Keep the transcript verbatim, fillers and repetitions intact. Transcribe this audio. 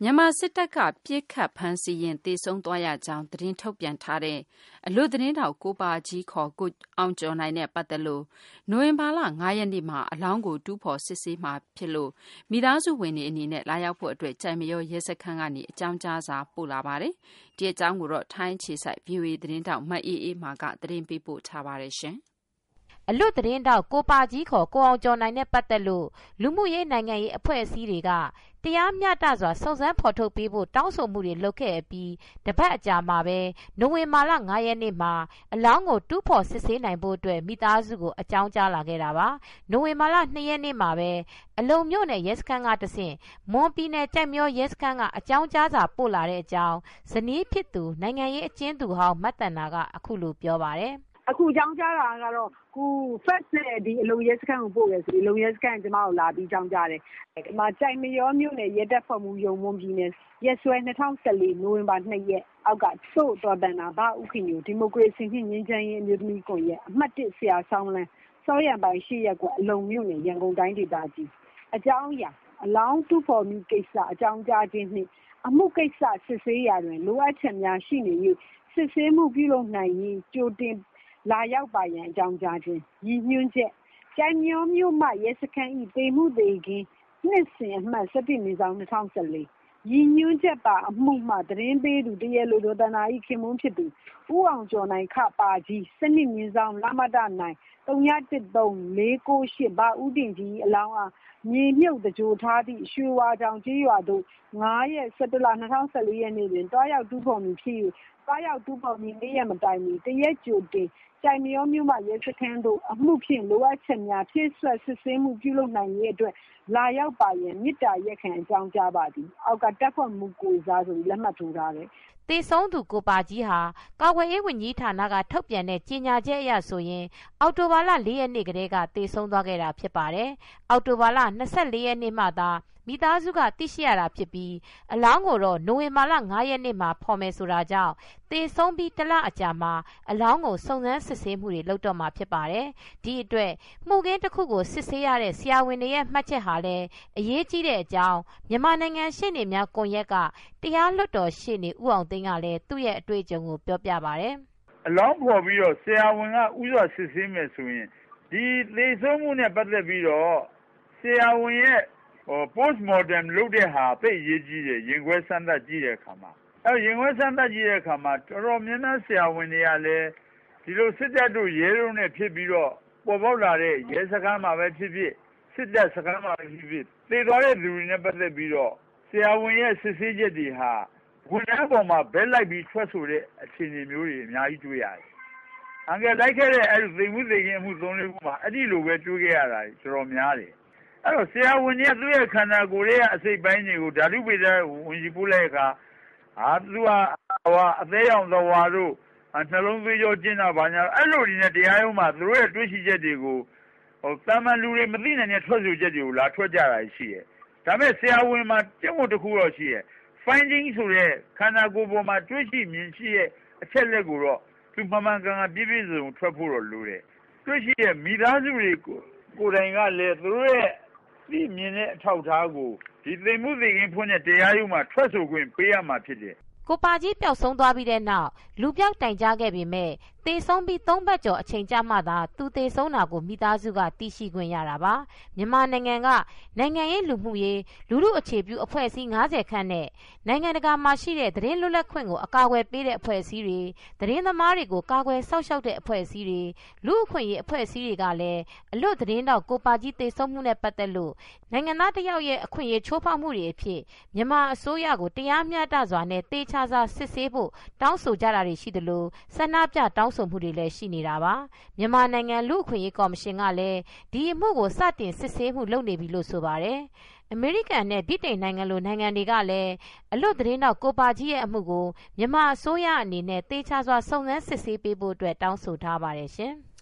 မြန်မာစစ်တပ်ကပြစ်ခတ်ဖမ်းဆီးရင်တေဆုံးသွားရကြောင်းသတင်းထုတ်ပြန်ထားတဲ့အလွတ်သတင်းတောက်ကိုပါကြီးခေါ်ကိုအောင်ကျော်နိုင်နဲ့ပတ်သက်လို့နိုဝင်ဘာလ၅ရက်နေ့မှာအလောင်းကိုတူးဖော်စစ်ဆေးမှာဖြစ်လို့မိသားစုဝင်တွေအနေနဲ့လာရောက်ဖို့အတွက်ကြိုင်မရောရဲစခန်းကနေအကြောင်းကြားစာပို့လာပါတယ်။ဒီအကြောင်းကိုတော့ထိုင်းခြေဆိုင် ဗီအိုအေ သတင်းတောက်မအေးအေးမာကသတင်းပေးပို့ထားပါတယ်ရှင်။အလွတ်သတင်းတောက်ကိုပါကြီးခေါ်ကိုအောင်ကျော်နိုင်နဲ့ပတ်သက်လို့လူမှုရေးနိုင်ငံရေးအဖွဲ့အစည်းတွေကတရားမျှတစွာစုံစမ်းဖော်ထုတ်ပေးဖို့တောင်းဆိုမှုတွေလုပ်ခဲ့ပြီးတပတ်အကြာမှာပဲနိုဝင်ဘာလ၅ရက်နေ့မှာအလောင်းကိုတူးဖော်စစ်ဆေးနိုင်ဖို့အတွက်မိသားစုကိုအကြောင်းကြားလာခဲ့တာပါနိုဝင်ဘာလ၂ရက်နေ့မှာပဲအလုံမြို့နယ်ရဲစခန်းကတဆင့်မွန်ပြည်နယ်ကြိုက်မြောရဲစခန်းကအကြောင်းကြားစာပို့လာတဲ့အကြောင်းဇနီးဖြစ်သူနိုင်ငံရေးအကျဉ်းသူဟောင်းမတ်တန်နာကအခုလိုပြောပါတယ်အခုအကြောင်းကြားတာကတော့ခု first နဲ့ဒီအလုံရဲစခန်းကိုပို့ရဆိုအလုံရဲစခန်းကျမတို့လာပြီးအကြောင်းကြားတယ်ဒီမှာကြိုင်မရောမြို့နယ်ရဲတပ်ဖွဲ့မှုရုံမွန်ပြည်နယ်ရက်စွဲ၂၀၁၄နိုဝင်ဘာ၂ရက်အောက်ကသို့တော်တန်တာဗဥခိညိုဒီမိုကရေစီနှင့်ငြိမ်းချမ်းရေးအမျိုးသမီးကွန်ရက်အမှတ်၁ဆရာဆောင်းလန်းစောရံပိုင်ရှိရက်ကွအလုံမြို့နယ်ရန်ကုန်တိုင်းဒေသကြီးအကြောင်းအရာအလောင်းတူဖော်မှုကိစ္စအကြောင်းကြားခြင်းနှင့်အမှုကိစ္စစစ်ဆေးရာတွင်လိုအပ်ချက်များရှိနေ၍စစ်ဆေးမှုပြုလုပ်နိုင်ရေးကြိုတင်လာရောက်ပါရန်အကြောင်းကြားခြင်းရည်ညွှန်းချက်ကြိုင်မြောမြို့မှရဲစခန်း၏တေမှုသေးကင်းနှစ်စဉ်အမှတ်၁၁နေဆောင်၂၀၁၄ရည်ညွှန်းချက်ပါအမှုမှသတင်းပေးသူတရလိုတော်တနာ၏ခင်မွန်းဖြစ်သူဦးအောင်ကျော်နိုင်ခပါကြီးစနစ်မြင်းဆောင်လမတနိုင်၃၁၃ ၄၉၈ဘာဦးတင်ကြီးအလောင်းအားမြေမြုပ်တကြိုထားသည့်ရွှေဝါကြောင်ကျေးရွာသို့၅ရက်၁၁လ၂၀၁၄ရက်နေ့တွင်တွားရောက်တူးဖော်မည်ဖြစ်၍တွားရောက်တူးဖော်မည်နေ့ရက်မတိုင်မီတရက်ကြိုတင်ကြိုင်မရောမြို့မှရဲစခန်းတို့အမှုဖြင့်လိုအပ်ချက်များဖြည့်ဆွတ်စစ်ဆေးမှုပြုလုပ်နိုင်ရေးအတွက်လာရောက်ပါရန်မြစ်တာရက်ခံအကြောင်းကြားပါသည်အောက်ကတက်ဖွဲ့မှုကိုစားဆိုပြီးလက်မှတ်ထိုးထားတယ်သေဆုံးသူကိုပါကြီးဟာကာကွယ်ရေးဝန်ကြီးဌာနကထုတ်ပြန်တဲ့ကြေညာချက်အရဆိုရင်အောက်တိုဘာလ၄ရက်နေ့ကတည်းကသေဆုံးသွားခဲ့တာဖြစ်ပါတယ်။အောက်တိုဘာလ၂၄ရက်နေ့မှသာမိသားစုကသိရှိရတာဖြစ်ပြီးအလောင်းကိုတော့နိုဝင်ဘာလ၅ရက်နေ့မှာဖော်မယ်ဆိုတာကြောင့်သေဆုံးပြီးတလအကြာမှာအလောင်းကိုစုံစမ်းစစ်ဆေးမှုတွေလုပ်တော့မှာဖြစ်ပါတယ်။ဒီအတွက်မှုခင်းတစ်ခုကိုစစ်ဆေးရတဲ့ဆရာဝန်တွေရဲ့မှတ်ချက်ဟာလည်းအရေးကြီးတဲ့အကြောင်းမြန်မာနိုင်ငံရှေ့နေများကွန်ရက်ကတရားလွှတ်တော်ရှေ့နေဦးအောင်သိန်းကလည်းသူ့ရဲ့အတွေ့အကြုံကိုပြောပြပါတယ်။အလောင်းဖော်ပြီးတော့ဆရာဝန်ကဥစွာစစ်ဆေးမယ်ဆိုရင်ဒီသေဆုံးမှုနဲ့ပတ်သက်ပြီးတော့ဆရာဝန်ရဲ့ဟို post mortem လုပ်တဲ့ဟာသိရေးကြီးတယ်ရင်ခွဲစမ်းသပ်ကြည့်တဲ့အခါမှာအဲရင်ခွဲစမ်းသပ်ကြည့်တဲ့အခါမှာတော်တော်များများဆရာဝန်တွေကလည်းဒီလိုစစ်တပ်တို့ရဲတို့နဲ့ဖြစ်ပြီးတော့ပေါ်ပေါက်လာတဲ့ရဲစခန်းမှာပဲဖြစ်ဖြစ်စစ်တပ်စခန်းမှာပဲဖြစ်ဖြစ်သေသွားတဲ့လူတွေနဲ့ပတ်သက်ပြီးတော့ဆရာဝန်ရဲ့စစ်ဆေးချက်တွေဟာဝန်ထမ်းပေါ်မှာဘဲလိုက်ပြီးထွက်ဆိုတဲ့အခြေအနေမျိုးတွေအများကြီးတွေ့ရတယ်။အင်္ဂလိပ်လိုက်ခဲ့တဲ့အဲဒီသိမှုသိခင်မှုသုံးလေးခုမှာအဲ့ဒီလိုပဲတွေ့ခဲ့ရတာတော်တော်များတယ်။အဲ့တော့ဆရာဝန်ကြီးသူ့ရဲ့ခန္ဓာကိုယ်ရဲ့အစိတ်ပိုင်းတွေကိုဓာတုပိဋကဝင်ကြီးပို့လိုက်ခါဟာသူကဟိုအသေးရောင်သဝါတို့နှလုံးသွေးကြောကျင်းတာဘာညာအဲ့လိုတွေနဲ့တရားရုံးမှာသူတို့ရဲ့တွေ့ရှိချက်တွေကိုဟိုတာမန်လူတွေမသိနိုင်တဲ့ထွက်ဆိုချက်တွေကိုလာထွက်ကြတာရှိတယ်။ဒါပေမဲ့ဆရာဝန်မှာကျင့်ဝတ်တစ်ခုတော့ရှိတယ်။ finding ဆိုတဲ့ခန္ဓာကိုယ်ပေါ်မှာတွေ့ရှိမြင်ရှိရဲ့အချက်လက်ကိုတော့သူမှန်မှန်ကန်ကန်ပြည့်ပြည့်စုံထွက်ဖို့တော့လိုတယ်။တွေ့ရှိရဲ့မိသားစုတွေကိုကိုယ်တိုင်ကလည်းသူတို့ရဲ့ဒီမြင်တဲ့အထောက်အထားကိုဒီသိမှုသိခင်ဖွင့်တဲ့တရားရုံးမှာထွက်ဆိုခွင့်ပေးရမှာဖြစ်တယ်ကိုပါကြီးပျောက်ဆုံးသွားပြီးတဲ့နောက်လူပြောက်တိုင်ကြားခဲ့ပေမဲ့သေဆုံးပြီးသုံးပတ်ကျော်အချိန်ကြာမှသာသူသေဆုံးတာကိုမိသားစုကသိရှိခွင့်ရတာပါမြန်မာနိုင်ငံကနိုင်ငံရေးလူမှုရေးလူမှုအခြေပြုအဖွဲ့အစည်း၅၀ခန့်နဲ့နိုင်ငံတကာမှာရှိတဲ့သတင်းလွတ်လပ်ခွင့်ကိုအကာအကွယ်ပေးတဲ့အဖွဲ့အစည်းတွေသတင်းသမားတွေကိုကာကွယ်စောင့်ရှောက်တဲ့အဖွဲ့အစည်းတွေလူအခွင့်အရေးအဖွဲ့အစည်းတွေကလည်းအလွတ်သတင်းတော့ကိုပါကြီးသေဆုံးမှုနဲ့ပတ်သက်လို့နိုင်ငံသားတယောက်ရဲ့အခွင့်အရေးချိုးဖောက်မှုတွေအဖြစ်မြန်မာအစိုးရကိုတရားမျှတစွာနဲ့တေချာစွာစစ်ဆေးဖို့တောင်းဆိုကြတာတွေရှိသလိုဆန္ဒပြတောင်းဆိုမှုတွေလည်းရှိနေတာပါမြန်မာနိုင်ငံလူ့အခွင့်အရေးကော်မရှင်ကလည်းဒီအမှုကိုစတင်စစ်ဆေးမှုလုပ်နေပြီလို့ဆိုပါတယ်အမေရိကန်နဲ့ဗြိတိန်နိုင်ငံလိုနိုင်ငံတွေကလည်းအလွတ်သတင်းတော့ကိုပါကြီးရဲ့အမှုကိုမြန်မာအစိုးရအနေနဲ့တေချာစွာစုံစမ်းစစ်ဆေးပေးဖို့အတွက်တောင်းဆိုထားပါတယ်ရှင်။